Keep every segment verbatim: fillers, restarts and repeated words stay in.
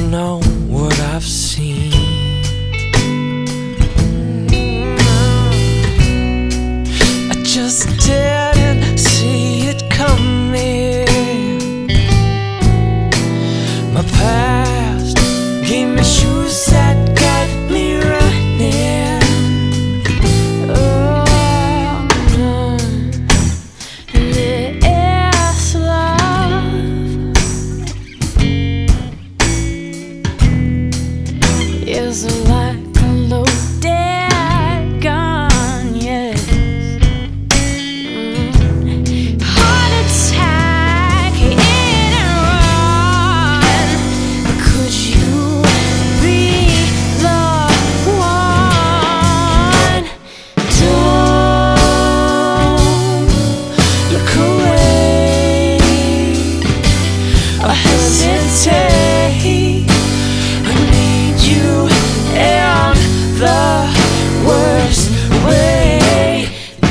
don't know what I've seen. I just didn't see it coming. My past gave me shoes that got me running. Oh, no. And this love is like a loaded gun, yes. Mm. Heart attack, hit and run. Could you be the one? Don't look away or hesitate. I need you in the worst way.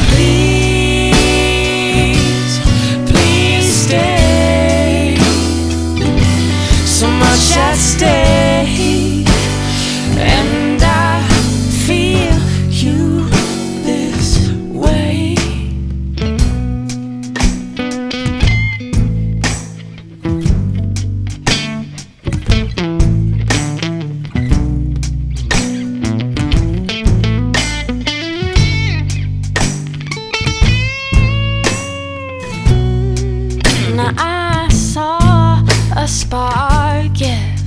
Please, please stay. So much at stake, and I feel you this way. Now I saw a spark, yes.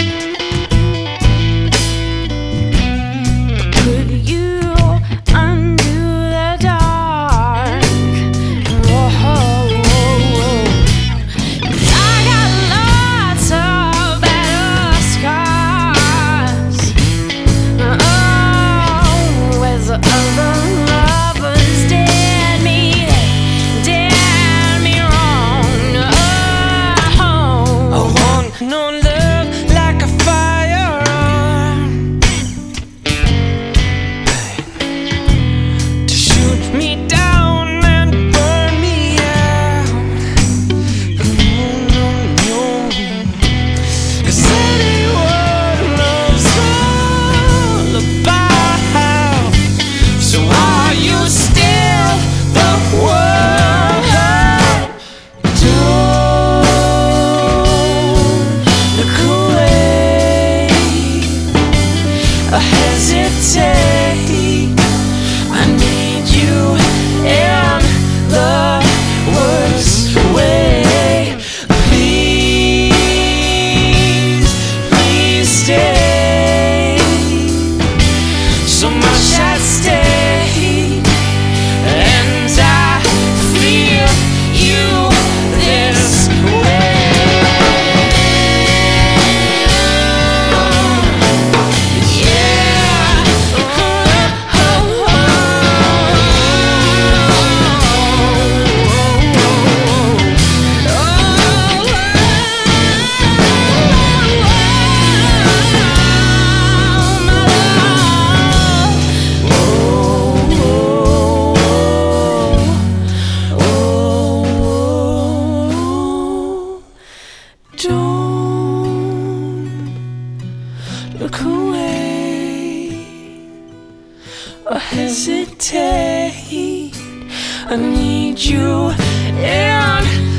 Could you undo the dark? Whoa, whoa. I got lots of battle scars. Oh, as other lovers did me, did me wrong. Oh, I want no love like a firearm to shoot me down and burn me out. No, no, no, 'cause anyone knows all about. So are you still the one? Don't look away or hesitate. I need you in the worst way. Please, please stay. So much at stake, and I feel you this way. Yeah. Oh, oh, don't look away or hesitate. I need you in